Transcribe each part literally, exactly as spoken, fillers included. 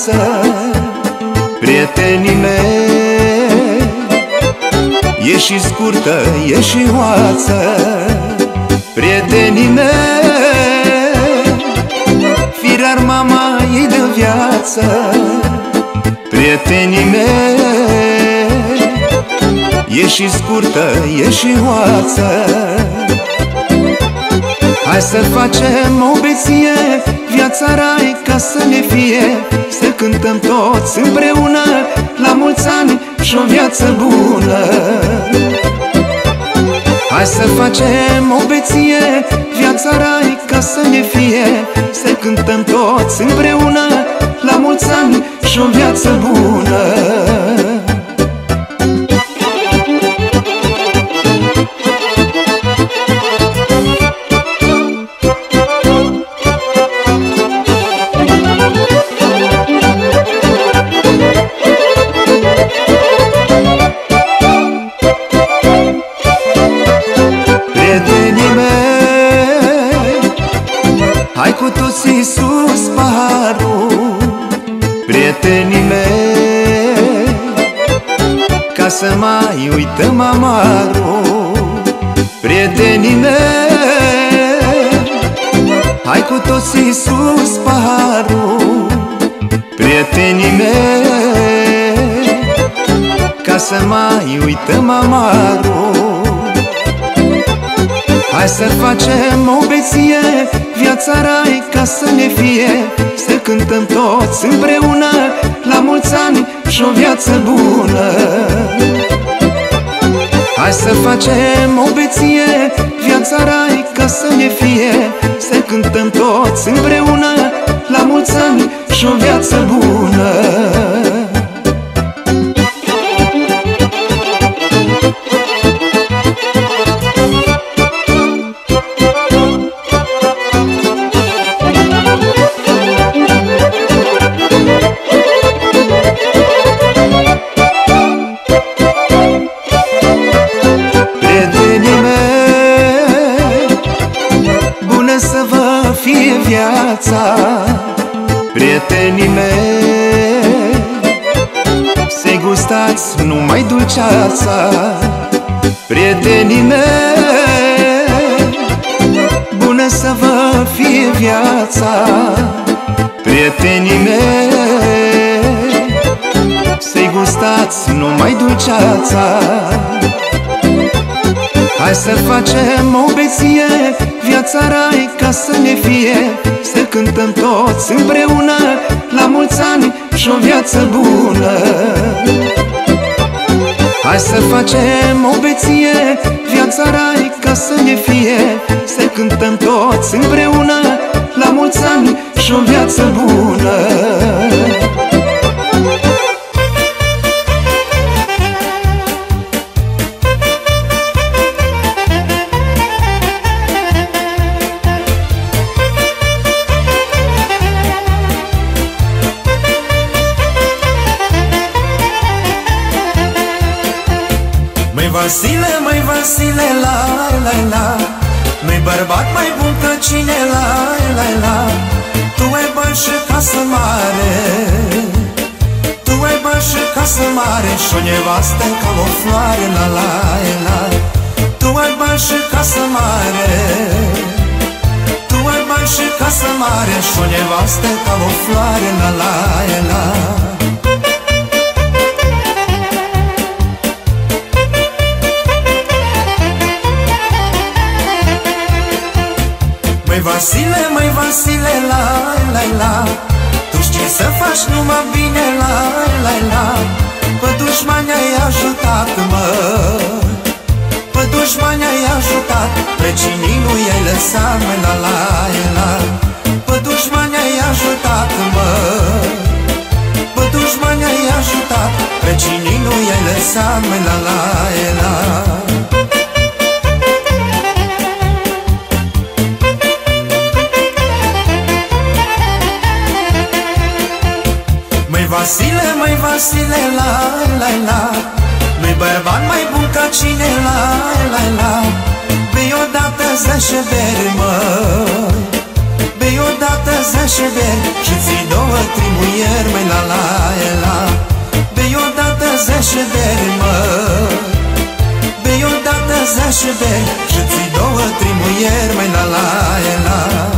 viață. Prietenii mei, e și scurtă, e și oață. Prietenii mei, firar mama ei de viață. Prietenii mei, e și scurtă, e și oață. Hai să facem o beție, viața rai ca să ne fie. Să cântăm toți împreună, la mulți ani și o viață bună. Hai să facem o beție, viața rai ca să ne fie. Să cântăm toți împreună, la mulți ani și o viață bună. Hai cu toții sus paharul, prietenii mei, ca să mai uităm amarul. Prietenii mei, hai cu toții sus paharul, prietenii mei, ca să mai uităm amarul. Hai să facem o beție, viața rai ca să ne fie. Să cântăm toți împreună, la mulți ani și o viață bună. Hai să facem o beție, viața rai ca să ne fie. Să cântăm toți împreună, la mulți ani și o viață bună. Să vă fie viața, prietenii mei, să-i gustați numai dulceața. Prietenii mei, bună să vă fie viața. Prietenii mei, să-i gustați numai dulceața. Hai să facem o beție, viața rai ca să ne fie. Să cântăm toți împreună, la mulți ani și o viață bună. Hai să facem o beție, viața rai ca să ne fie. Să cântăm toți împreună, la mulți ani și o viață bună. Vasile, măi Vasile, la la la, nu-i bărbat mai bun ca cine, la la la. Tu ai bani și casă mare, tu ai bani și casă mare, și-o nevastă ca o floare, la la la. Tu ai bani și casă mare, tu ai bani și casă mare, și-o nevastă ca o floare, la la la. Măi Vasile, măi Vasile, la la la, tu știi să faci numai bine, la la la. Pe dușmani ai ajutat, mă, pe dușmani ai ajutat, pe cine nu i-ai lăsat, măi, la la la. Pe dușmani ai ajutat, mă, pe dușmani ai ajutat, pe cine nu i-ai lăsat, măi, la la la. Vasile, măi Vasile, la la la, nu-i bărbat mai bun ca cine, la la la. Bei odată zece beri, măi, bei odată odată zece beri și ții două trimuieri, măi la la la. Bei odată zece beri, mă, bei odată zece beri și ții două trimuieri, măi la la la.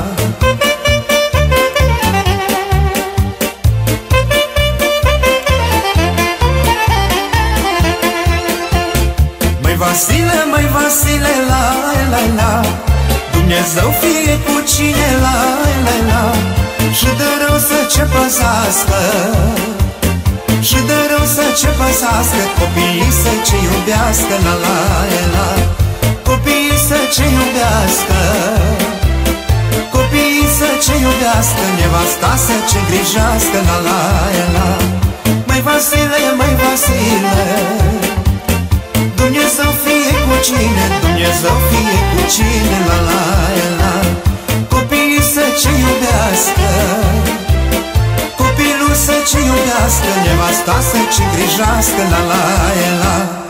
Măi Vasile, măi Vasile, la la la, Dumnezeu fie cu cine, la la la. Și de rău să ce păzească, și de rău să ce păzească, copiii să ce iubească, la la la. Copiii să ce iubească, copiii să ce iubească, nevasta să ce grijească, la la la. Măi Vasile, măi Vasile, Dumnezeu fie cu cine, Dumnezeu fie cu cine, la la la. Copiii să ce iubească, copilul să ce iubească, nevasta să ce grijească, la la la.